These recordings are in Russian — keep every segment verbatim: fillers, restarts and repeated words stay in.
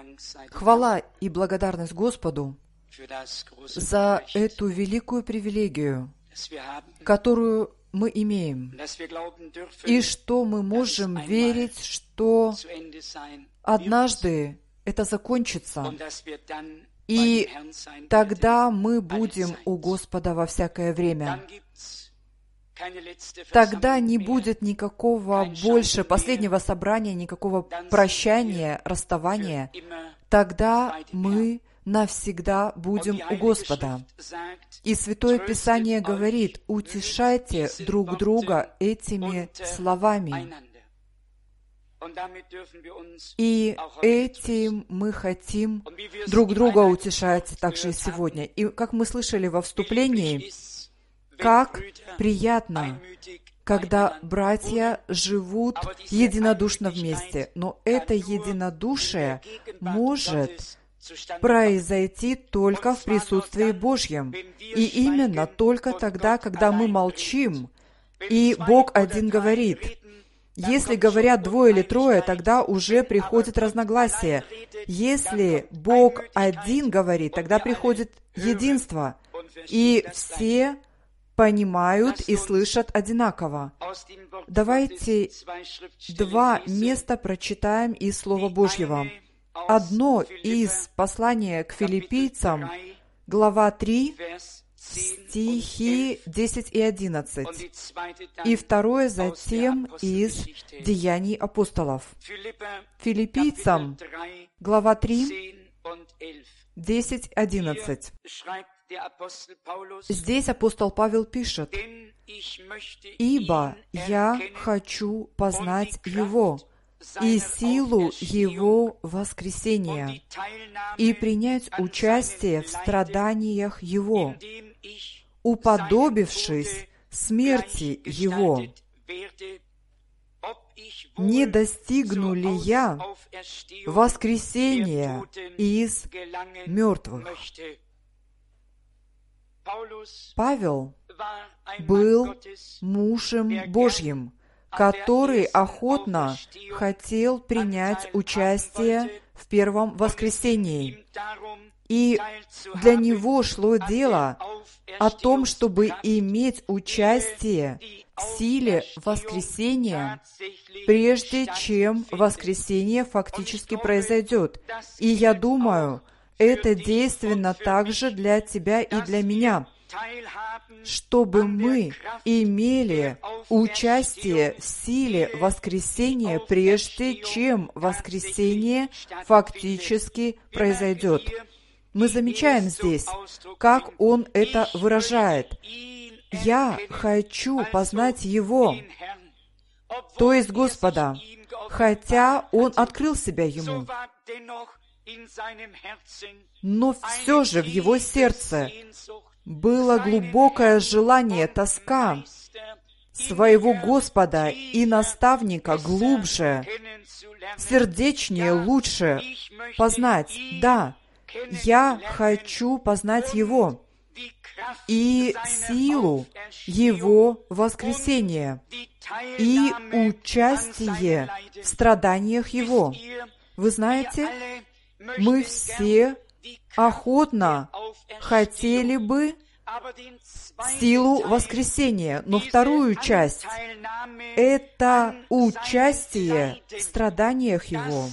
Хвала и благодарность Господу за эту великую привилегию, которую мы имеем, и что мы можем верить, что однажды это закончится, и тогда мы будем у Господа во всякое время. Тогда не будет никакого больше последнего собрания, никакого прощания, расставания. Тогда мы навсегда будем у Господа. И Святое Писание говорит: утешайте друг друга этими словами. И этим мы хотим друг друга утешать также и сегодня. И как мы слышали во вступлении, как приятно, когда братья живут единодушно вместе. Но это единодушие может произойти только в присутствии Божьем. И именно только тогда, когда мы молчим, и Бог один говорит. Если говорят двое или трое, тогда уже приходит разногласие. Если Бог один говорит, тогда приходит единство. И все понимают и слышат одинаково. Давайте два места прочитаем из Слова Божьего. Одно из послания к филиппийцам, глава три, стихи десять и одиннадцать. И второе затем из Деяний апостолов. Филиппийцам, глава три, десять одиннадцать. Здесь апостол Павел пишет: «Ибо я хочу познать Его и силу Его воскресения, и принять участие в страданиях Его, уподобившись смерти Его. Не достигну ли я воскресения из мертвых?» Павел был мужем Божьим, который охотно хотел принять участие в первом воскресении. И для него шло дело о том, чтобы иметь участие в силе воскресения, прежде чем воскресение фактически произойдет. И я думаю, это действенно также для тебя и для меня, чтобы мы имели участие в силе воскресения, прежде чем воскресение фактически произойдет. Мы замечаем здесь, как он это выражает. «Я хочу познать Его», то есть Господа, хотя Он открыл себя ему. Но все же в его сердце было глубокое желание, тоска своего Господа и наставника глубже, сердечнее, лучше познать. Да, я хочу познать Его и силу Его воскресения и участие в страданиях Его. Вы знаете, мы все охотно хотели бы силу воскресения, но вторую часть — это участие в страданиях Его.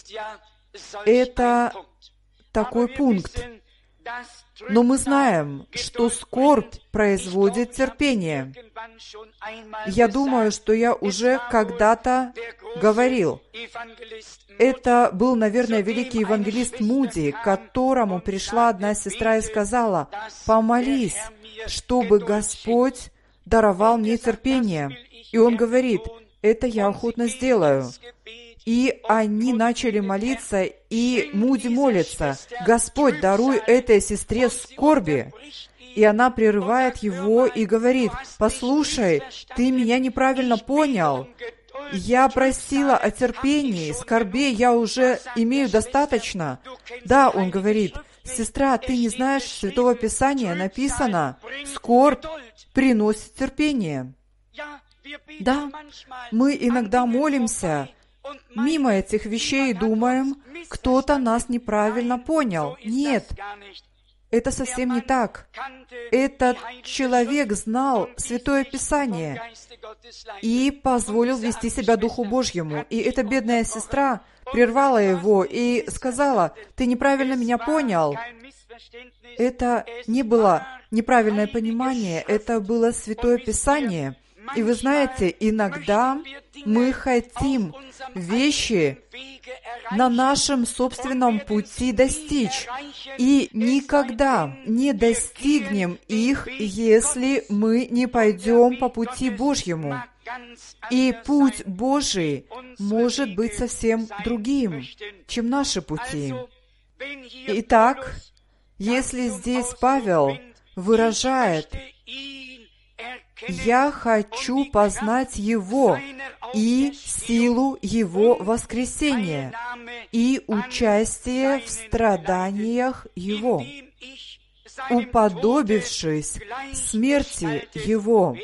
Это такой пункт. Но мы знаем, что скорбь производит терпение. Я думаю, что я уже когда-то говорил. Это был, наверное, великий евангелист Муди, к которому пришла одна сестра и сказала: «Помолись, чтобы Господь даровал мне терпение». И он говорит: «Это я охотно сделаю». И они начали молиться, и Муди молится: «Господь, даруй этой сестре скорби». И она прерывает его и говорит: «Послушай, ты меня неправильно понял. Я просила о терпении, скорбей я уже имею достаточно». Да, он говорит: «Сестра, ты не знаешь, в Святого Писания написано: скорбь приносит терпение». Да, мы иногда молимся мимо этих вещей и думаем, кто-то нас неправильно понял. Нет, это совсем не так. Этот человек знал Святое Писание и позволил вести себя Духу Божьему. И эта бедная сестра прервала его и сказала: «Ты неправильно меня понял». Это не было неправильное понимание, это было Святое Писание. И вы знаете, иногда мы хотим вещи на нашем собственном пути достичь, и никогда не достигнем их, если мы не пойдем по пути Божьему. И путь Божий может быть совсем другим, чем наши пути. Итак, если здесь Павел выражает: «Я хочу познать Его и силу Его воскресения и участие в страданиях Его, уподобившись смерти Его,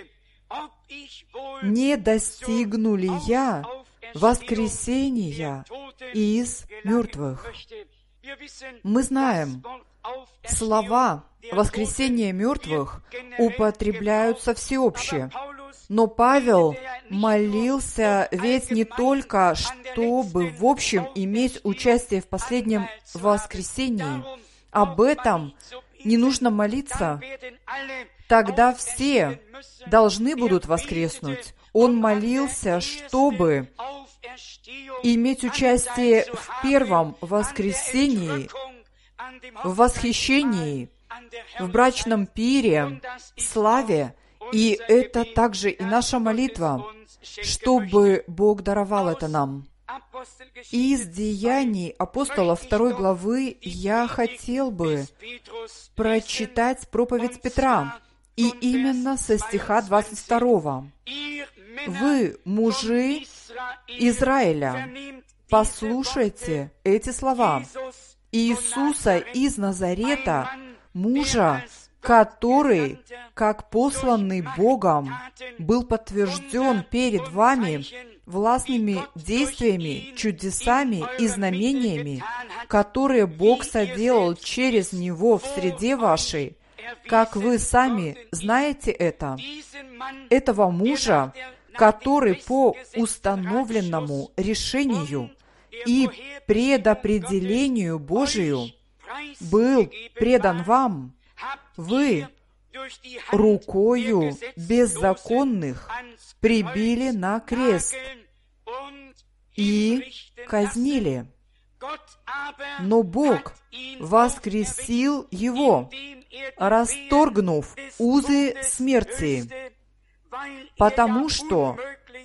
не достигну ли я воскресения из мертвых?» Мы знаем, слова «воскресение мертвых» употребляются всеобще. Но Павел молился ведь не только, чтобы в общем иметь участие в последнем воскресении. Об этом не нужно молиться. Тогда все должны будут воскреснуть. Он молился, чтобы иметь участие в первом воскресении, в восхищении, в брачном пире, славе, и это также и наша молитва, чтобы Бог даровал это нам. Из Деяний апостолов второй главы я хотел бы прочитать проповедь Петра, и именно со стиха двадцать второго. «Вы, мужи Израиля, послушайте эти слова. Иисуса из Назарета, мужа, который, как посланный Богом, был подтвержден перед вами властными действиями, чудесами и знамениями, которые Бог соделал через Него в среде вашей, как вы сами знаете это, этого мужа, который по установленному решению и предопределению Божию был предан вам, вы рукою беззаконных прибили на крест и казнили. Но Бог воскресил его, расторгнув узы смерти, потому что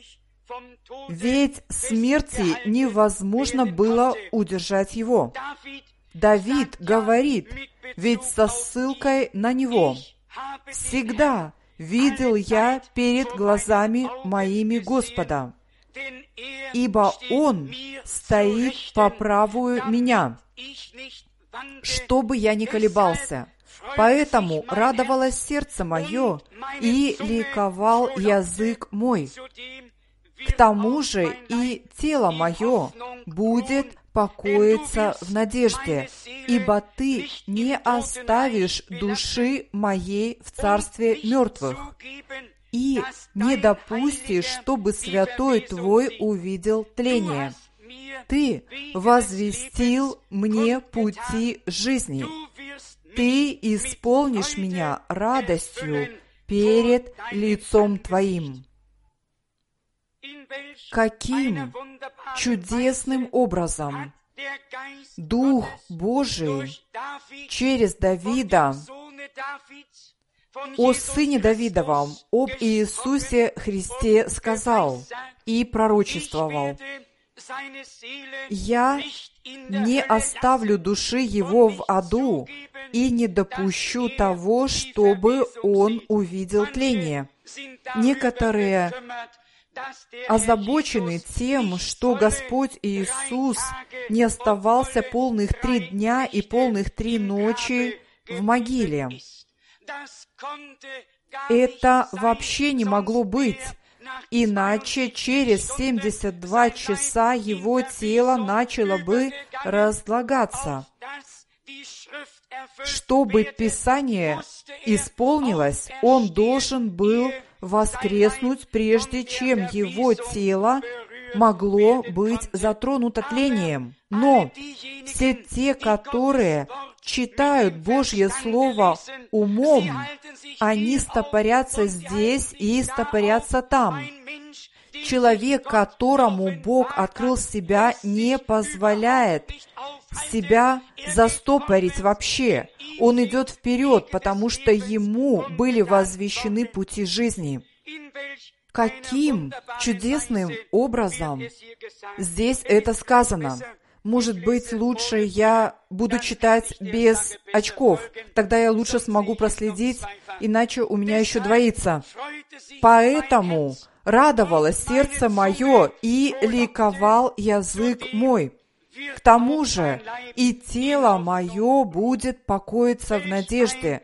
ведь смерти невозможно было удержать его. Давид говорит, ведь со ссылкой на него: «Всегда видел я перед глазами моими Господа, ибо Он стоит по правую меня, чтобы я не колебался. Поэтому радовалось сердце мое, и ликовал язык мой. К тому же и тело мое будет покоиться в надежде, ибо Ты не оставишь души моей в царстве мертвых, и не допустишь, чтобы святой Твой увидел тление. Ты возвестил мне пути жизни. Ты исполнишь меня радостью перед лицом Твоим». Каким чудесным образом Дух Божий через Давида, о Сыне Давидовом, об Иисусе Христе сказал и пророчествовал: «Я не оставлю души его в аду и не допущу того, чтобы он увидел тление». Некоторые озабочены тем, что Господь Иисус не оставался полных три дня и полных три ночи в могиле. Это вообще не могло быть, иначе через семьдесят два часа его тело начало бы разлагаться. Чтобы Писание исполнилось, он должен был воскреснуть, прежде чем его тело могло быть затронуто тлением. Но все те, которые читают Божье Слово умом, они стопорятся здесь и стопорятся там. Человек, которому Бог открыл себя, не позволяет себя застопорить вообще. Он идет вперед, потому что ему были возвещены пути жизни. Каким чудесным образом здесь это сказано? Может быть, лучше я буду читать без очков, тогда я лучше смогу проследить, иначе у меня еще двоится. Поэтому радовалось сердце мое и ликовал язык мой. К тому же и тело мое будет покоиться в надежде.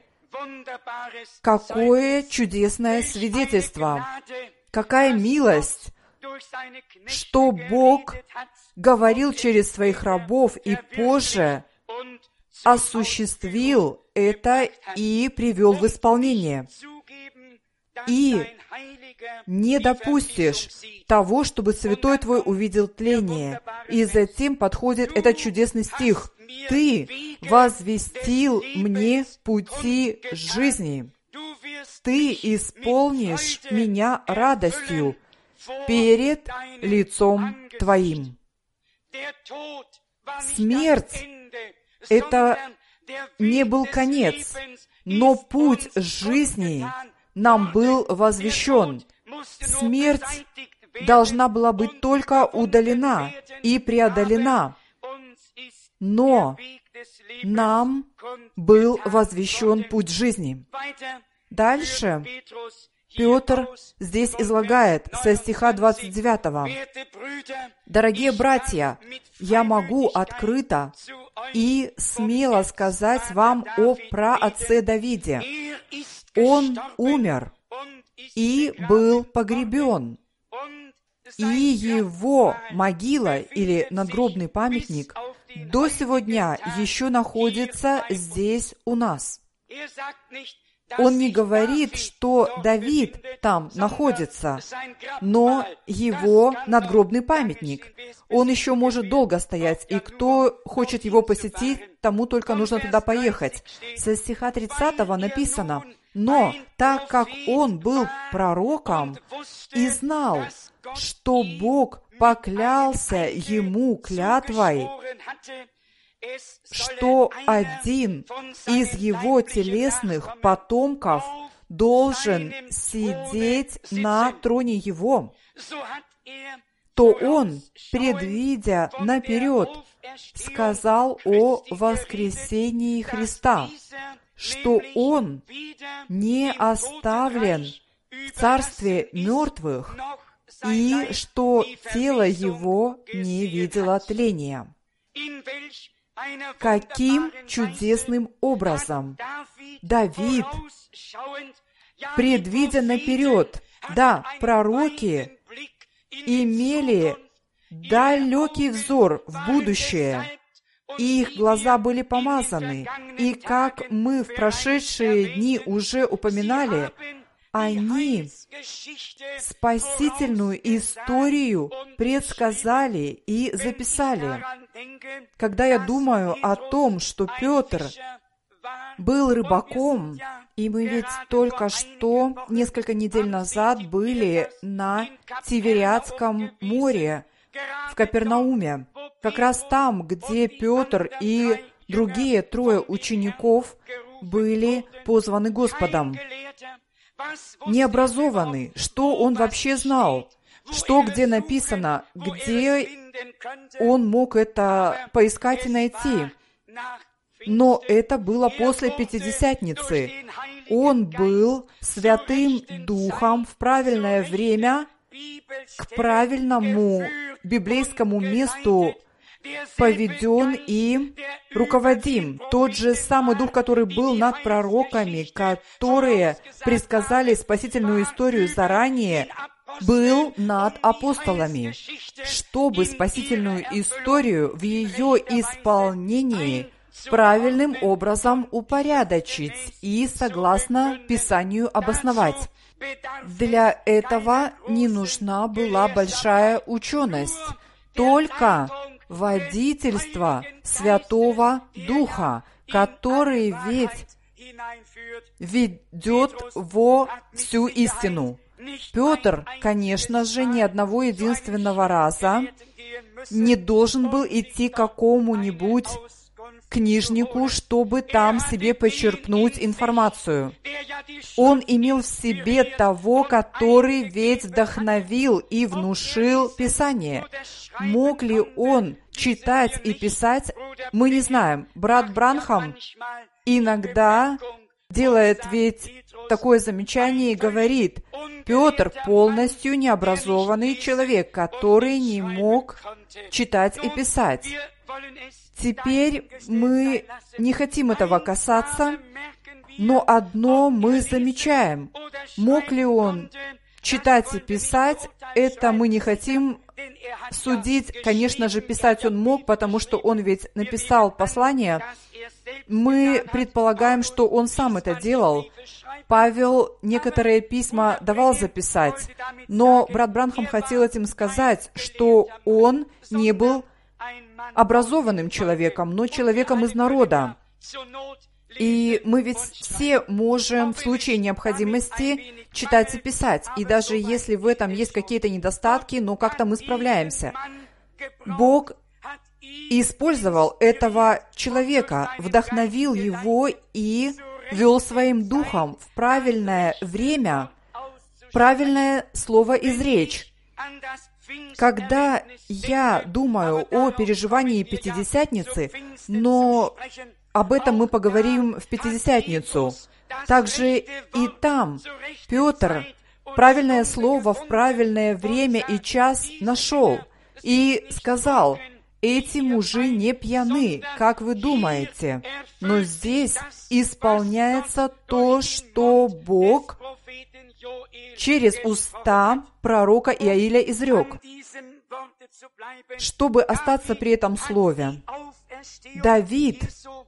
Какое чудесное свидетельство! Какая милость, что Бог говорил через своих рабов и позже осуществил это и привел в исполнение. И не допустишь того, чтобы святой твой увидел тление. И затем подходит этот чудесный стих. Ты возвестил мне пути жизни. Ты исполнишь меня радостью перед лицом твоим. Смерть — это не был конец, но путь жизни нам был возвещен. Смерть должна была быть только удалена и преодолена, но нам был возвещен путь жизни. Дальше Петр здесь излагает со стиха двадцать девятого. «Дорогие братья, я могу открыто и смело сказать вам о праотце Давиде. Он умер и был погребен, и его могила или надгробный памятник до сего дня еще находится здесь у нас». Он не говорит, что Давид там находится, но его надгробный памятник. Он еще может долго стоять, и кто хочет его посетить, тому только нужно туда поехать. Со стиха тридцатого написано: «Но так как он был пророком и знал, что Бог поклялся ему клятвой, что один из его телесных потомков должен сидеть на троне его, то он, предвидя наперед, сказал о воскресении Христа, что он не оставлен в царстве мертвых и что тело его не видело тления». Каким чудесным образом Давид, предвидя наперед, да, пророки имели далекий взор в будущее, и их глаза были помазаны, и как мы в прошедшие дни уже упоминали, они спасительную историю предсказали и записали. Когда я думаю о том, что Петр был рыбаком, и мы ведь только что, несколько недель назад, были на Тивериадском море, в Капернауме, как раз там, где Петр и другие трое учеников были позваны Господом. Необразованный, что он вообще знал? Что где написано? Где он мог это поискать и найти? Но это было после Пятидесятницы. Он был Святым Духом в правильное время к правильному библейскому месту поведен и руководим. Тот же самый Дух, который был над пророками, которые предсказали спасительную историю заранее, был над апостолами, чтобы спасительную историю в ее исполнении правильным образом упорядочить и, согласно Писанию, обосновать. Для этого не нужна была большая ученость, только водительство Святого Духа, который ведь ведет во всю истину. Петр, конечно же, ни одного единственного раза не должен был идти к какому-нибудь книжнику, чтобы там себе почерпнуть информацию. Он имел в себе того, который ведь вдохновил и внушил Писание. Мог ли он читать и писать, мы не знаем. Брат Бранхам иногда делает ведь такое замечание и говорит: Петр полностью необразованный человек, который не мог читать и писать. Теперь мы не хотим этого касаться, но одно мы замечаем. Мог ли он читать и писать, это мы не хотим судить. Конечно же, писать он мог, потому что он ведь написал послание. Мы предполагаем, что он сам это делал. Павел некоторые письма давал записать, но брат Бранхам хотел этим сказать, что он не был образованным человеком, но человеком из народа. И мы ведь все можем в случае необходимости читать и писать. И даже если в этом есть какие-то недостатки, но как-то мы справляемся. Бог использовал этого человека, вдохновил его и вел своим духом в правильное время, правильное слово изречь. Когда я думаю о переживании Пятидесятницы, но об этом мы поговорим в Пятидесятницу, также и там Петр правильное слово в правильное время и час нашел и сказал: «Эти мужи не пьяны, как вы думаете». Но здесь исполняется то, что Бог через уста пророка Иаиля изрек. Чтобы остаться при этом слове, Давид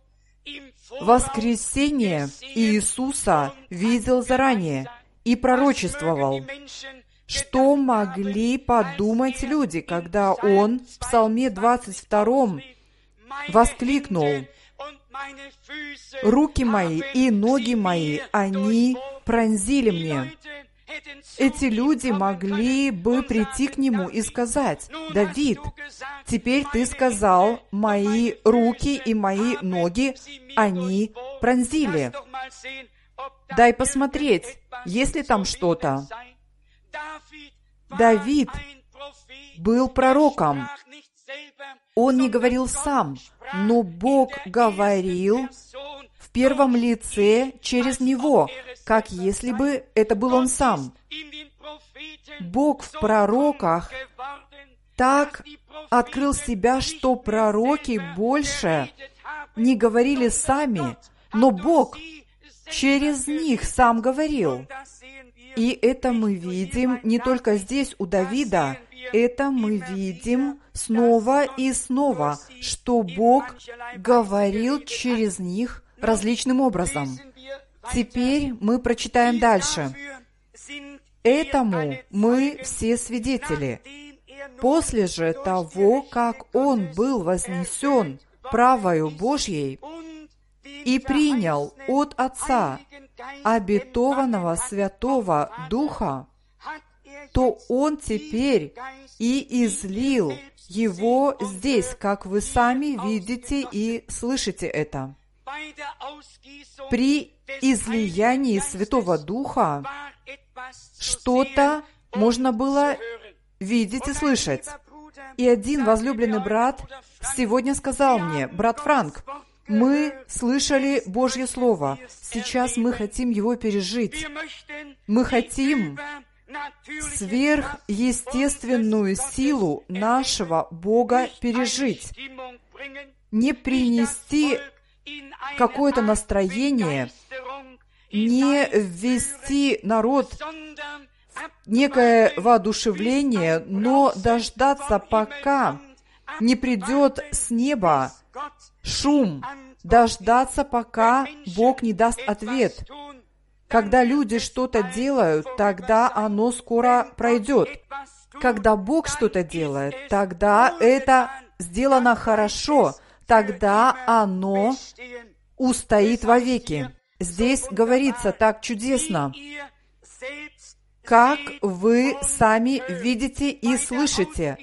воскресение Иисуса видел заранее и пророчествовал. Что могли подумать люди, когда он в Псалме двадцать втором воскликнул: «Руки мои и ноги мои, они пронзили мне». Эти люди могли бы прийти к нему и сказать: «Давид, теперь ты сказал, мои руки и мои ноги, они пронзили. Дай посмотреть, есть ли там что-то». Давид был пророком. Он не говорил сам, но Бог говорил в первом лице через него, как если бы это был он сам. Бог в пророках так открыл себя, что пророки больше не говорили сами, но Бог через них сам говорил. И это мы видим не только здесь у Давида, это мы видим снова и снова, что Бог говорил через них различным образом. Теперь мы прочитаем дальше. Этому мы все свидетели. После же того, как Он был вознесен правою Божьей и принял от Отца обетованного Святого Духа, то Он теперь и излил Его здесь, как вы сами видите и слышите это. При излиянии Святого Духа что-то можно было видеть и слышать. И один возлюбленный брат сегодня сказал мне: «Брат Франк, мы слышали Божье Слово, сейчас мы хотим его пережить. Мы хотим сверхъестественную силу нашего Бога пережить, не принести какое-то настроение, не ввести народ некое воодушевление, но дождаться, пока не придет с неба шум, дождаться, пока Бог не даст ответ. Когда люди что-то делают, тогда оно скоро пройдет. Когда Бог что-то делает, тогда это сделано хорошо, тогда оно устоит вовеки. Здесь говорится так чудесно. Как вы сами видите и слышите,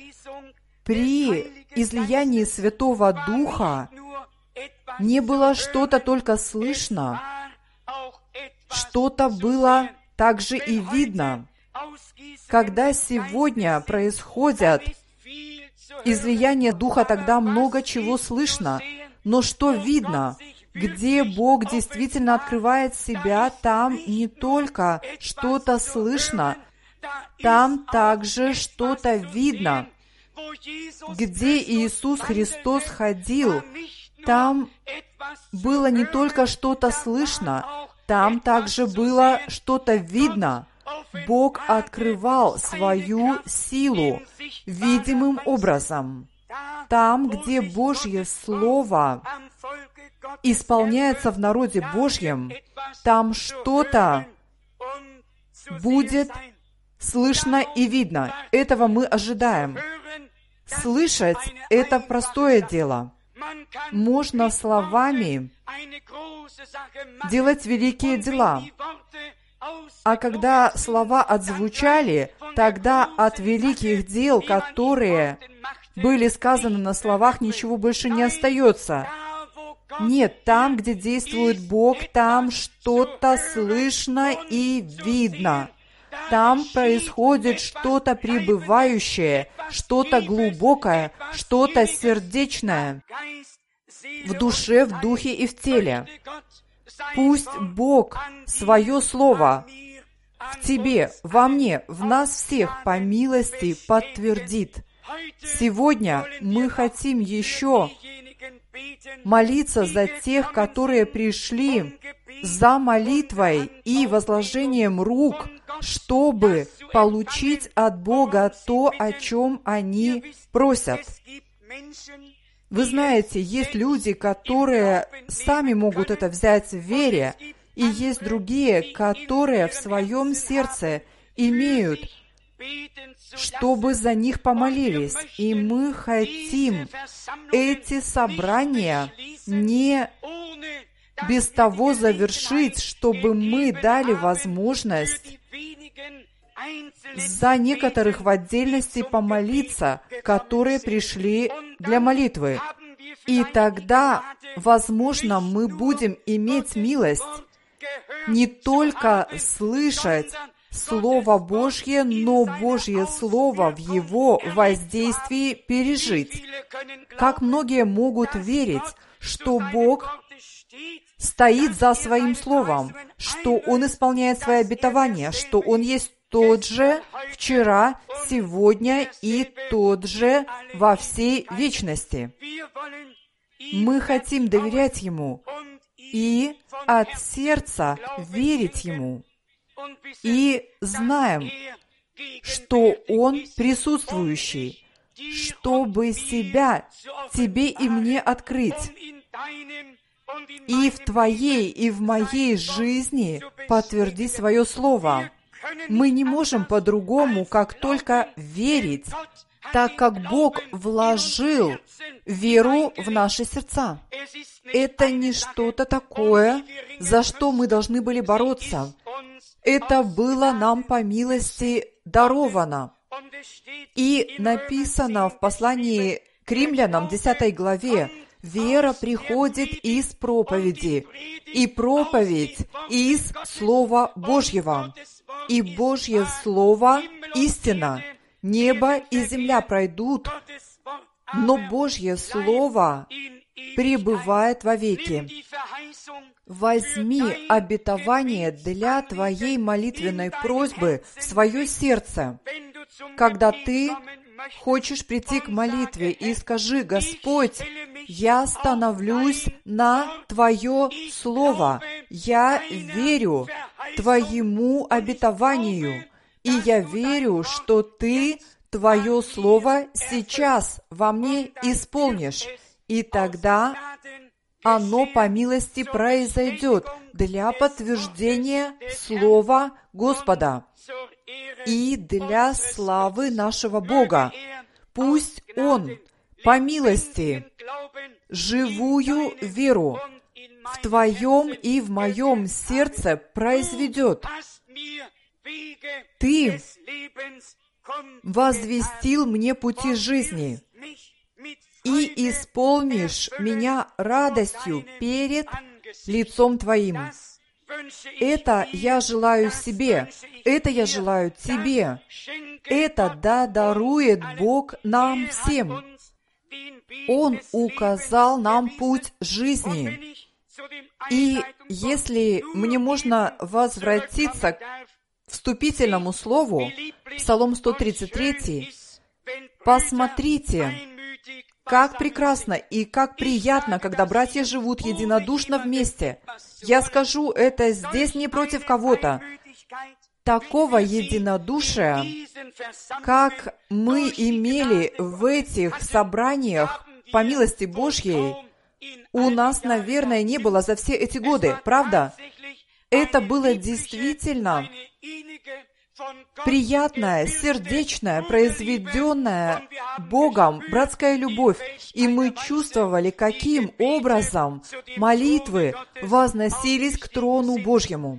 при излиянии Святого Духа не было что-то только слышно, что-то было также и видно. Когда сегодня происходят излияния Духа, тогда много чего слышно. Но что видно? Где Бог действительно открывает себя, там не только что-то слышно, там также что-то видно. Где Иисус Христос ходил, там было не только что-то слышно, там также было что-то видно. Бог открывал свою силу видимым образом. Там, где Божье Слово исполняется в народе Божьем, там что-то будет слышно и видно. Этого мы ожидаем. Слышать — это простое дело. Можно словами делать великие дела. А когда слова отзвучали, тогда от великих дел, которые были сказаны на словах, ничего больше не остается. Нет, там, где действует Бог, там что-то слышно и видно. Там происходит что-то пребывающее, что-то глубокое, что-то сердечное в душе, в духе и в теле. Пусть Бог свое Слово в тебе, во мне, в нас всех по милости подтвердит. Сегодня мы хотим еще молиться за тех, которые пришли за молитвой и возложением рук, чтобы получить от Бога то, о чем они просят. Вы знаете, есть люди, которые сами могут это взять в вере, и есть другие, которые в своем сердце имеют, чтобы за них помолились. И мы хотим эти собрания не без того завершить, чтобы мы дали возможность за некоторых в отдельности помолиться, которые пришли для молитвы. И тогда, возможно, мы будем иметь милость не только слышать Слово Божье, но Божье Слово в его воздействии пережить. Как многие могут верить, что Бог стоит за Своим Словом, что Он исполняет свои обетования, что Он есть тот же вчера, сегодня и тот же во всей вечности. Мы хотим доверять Ему и от сердца верить Ему. И знаем, что Он присутствующий, чтобы себя тебе и мне открыть, и в твоей, и в моей жизни подтвердить свое Слово. Мы не можем по-другому, как только верить, так как Бог вложил веру в наши сердца. Это не что-то такое, за что мы должны были бороться. Это было нам по милости даровано. И написано в послании к Римлянам, десятой главе, «Вера приходит из проповеди, и проповедь из Слова Божьего. И Божье Слово — истина. Небо и земля пройдут, но Божье Слово пребывает вовеки». Возьми обетование для твоей молитвенной просьбы в свое сердце. Когда ты хочешь прийти к молитве, и скажи: «Господь, я становлюсь на Твое Слово, я верю Твоему обетованию, И я верю, что Ты Твое Слово сейчас во мне исполнишь, и тогда оно по милости произойдет для подтверждения Слова Господа и для славы нашего Бога. Пусть Он по милости живую веру в Твоем и в моем сердце произведет. Ты возвестил мне пути жизни и исполнишь меня радостью перед лицом Твоим. Это я желаю себе, это я желаю Тебе. Это да дарует Бог нам всем. Он указал нам путь жизни. И если мне можно возвратиться к вступительному слову, Псалом сто тридцать три, посмотрите, как прекрасно и как приятно, когда братья живут единодушно вместе. Я скажу это здесь не против кого-то. Такого единодушия, как мы имели в этих собраниях по милости Божьей, у нас, наверное, не было за все эти годы, правда? Это было действительно приятная, сердечная, произведенная Богом братская любовь, и мы чувствовали, каким образом молитвы возносились к трону Божьему.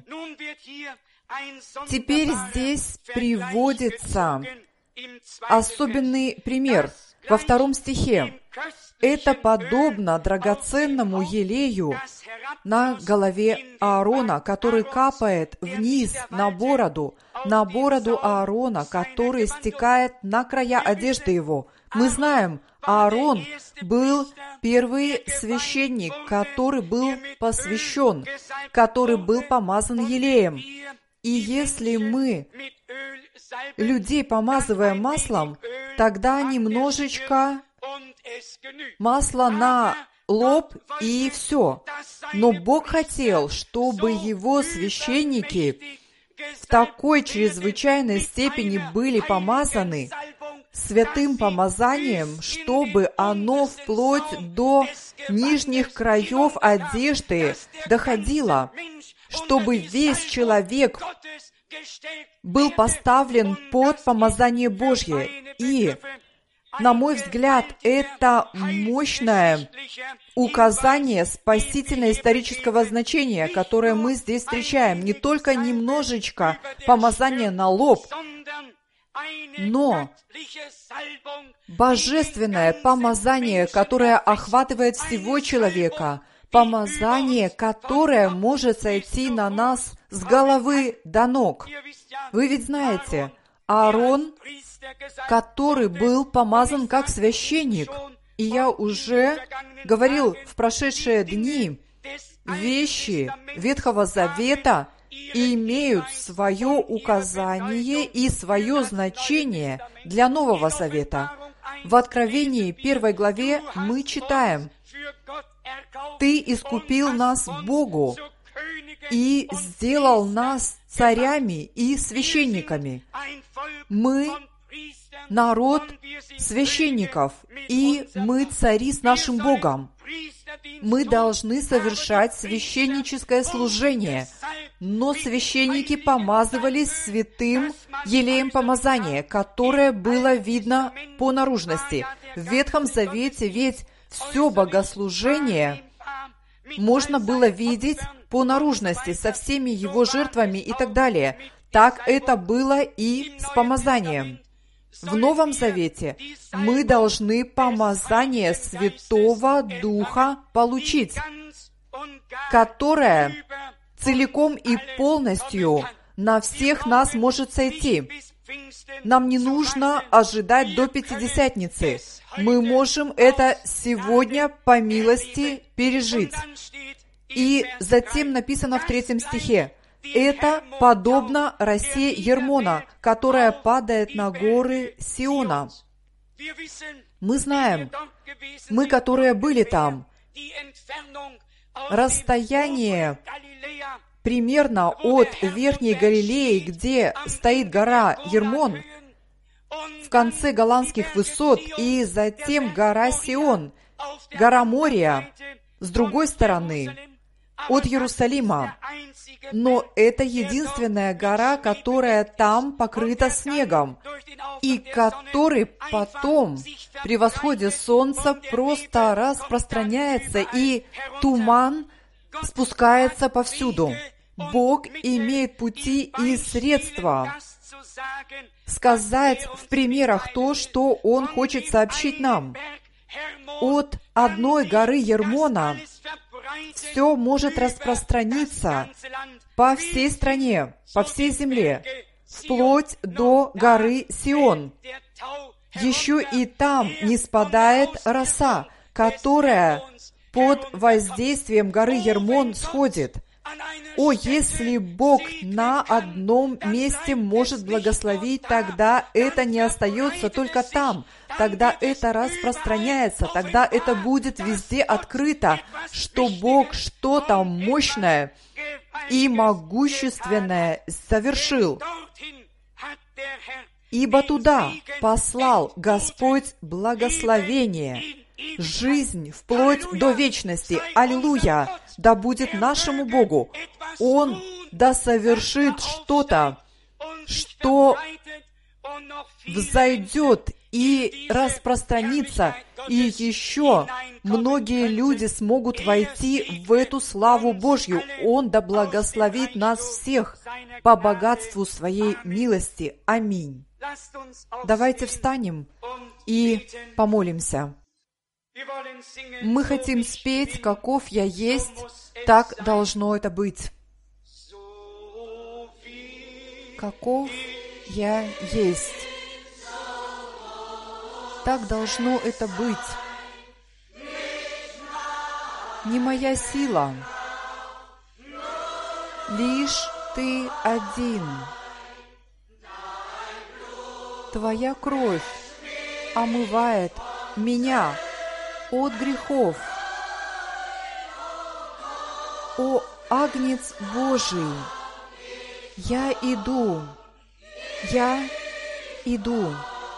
Теперь здесь приводится особенный пример во втором стихе. Это подобно драгоценному елею на голове Аарона, который капает вниз на бороду, на бороду Аарона, который стекает на края одежды его. Мы знаем, Аарон был первый священник, который был посвящен, который был помазан елеем. И если мы людей помазываем маслом, тогда немножечко масла на лоб и все. Но Бог хотел, чтобы Его священники в такой чрезвычайной степени были помазаны святым помазанием, чтобы оно вплоть до нижних краев одежды доходило, чтобы весь человек был поставлен под помазание Божье. И, на мой взгляд, это мощное указание спасительно-исторического значения, которое мы здесь встречаем. Не только немножечко помазания на лоб, но божественное помазание, которое охватывает всего человека, помазание, которое может сойти на нас с головы до ног. Вы ведь знаете, Аарон, который был помазан как священник, и я уже говорил в прошедшие дни, вещи Ветхого Завета имеют свое указание и свое значение для Нового Завета. В Откровении первой главе мы читаем: «Ты искупил нас Богу и сделал нас царями и священниками». Мы народ священников, и мы цари с нашим Богом. Мы должны совершать священническое служение, но священники помазывались святым елеем помазания, которое было видно по наружности. В Ветхом Завете ведь все богослужение можно было видеть по наружности, со всеми его жертвами и так далее. Так это было и с помазанием. В Новом Завете мы должны помазание Святого Духа получить, которое целиком и полностью на всех нас может сойти. Нам не нужно ожидать до Пятидесятницы. Мы можем это сегодня по милости пережить. И затем написано в третьем стихе: «Это подобно росе Ермона, которая падает на горы Сиона». Мы знаем, мы, которые были там, расстояние примерно от Верхней Галилеи, где стоит гора Ермон, в конце Голландских высот, и затем гора Сион, гора Мория, с другой стороны, от Иерусалима. Но это единственная гора, которая там покрыта снегом, и который потом при восходе солнца просто распространяется, и туман спускается повсюду. Бог имеет пути и средства сказать в примерах то, что Он хочет сообщить нам. От одной горы Ермона все может распространиться по всей стране, по всей земле, вплоть до горы Сион. Еще и там не спадает роса, которая под воздействием горы Ермон сходит. О, если Бог на одном месте может благословить, тогда это не остается только там, тогда это распространяется, тогда это будет везде открыто, что Бог что-то мощное и могущественное совершил. Ибо туда послал Господь благословение, жизнь вплоть до вечности. Аллилуйя! Да будет нашему Богу. Он да совершит что-то, что взойдет и распространится, и еще многие люди смогут войти в эту славу Божью. Он да благословит нас всех по богатству Своей милости. Аминь. Давайте встанем и помолимся. Мы хотим спеть «Каков я есть, так должно это быть». Каков я есть, так должно это быть. Не моя сила, лишь Ты один. Твоя кровь омывает меня от грехов. О, Агнец Божий, я иду, я иду.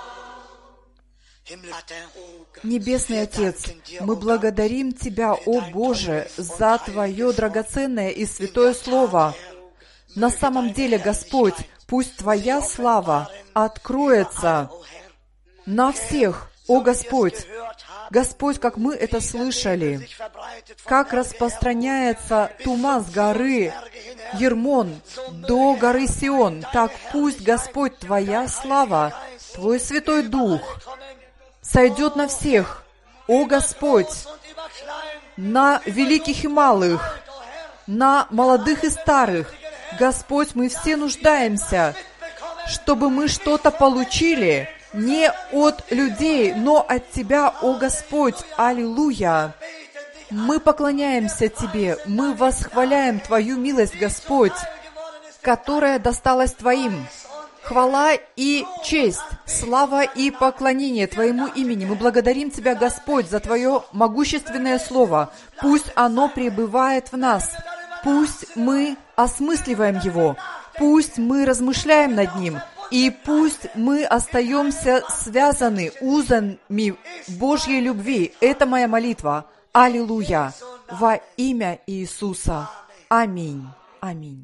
Небесный Отец, мы благодарим Тебя, о Боже, за Твое драгоценное и святое Слово. На самом деле, Господь, пусть Твоя слава откроется на всех, о Господь. Господь, как мы это слышали, как распространяется туман с горы Ермон до горы Сион, так пусть, Господь, Твоя слава, Твой Святой Дух сойдет на всех, о Господь, на великих и малых, на молодых и старых. Господь, мы все нуждаемся, чтобы мы что-то получили, не от людей, но от Тебя, о Господь. Аллилуйя! Мы поклоняемся Тебе, мы восхваляем Твою милость, Господь, которая досталась Твоим. Хвала и честь, слава и поклонение Твоему имени. Мы благодарим Тебя, Господь, за Твое могущественное Слово. Пусть оно пребывает в нас. Пусть мы осмысливаем его. Пусть мы размышляем над ним. И пусть мы остаемся связаны узами Божьей любви. Это моя молитва. Аллилуйя! Во имя Иисуса. Аминь. Аминь.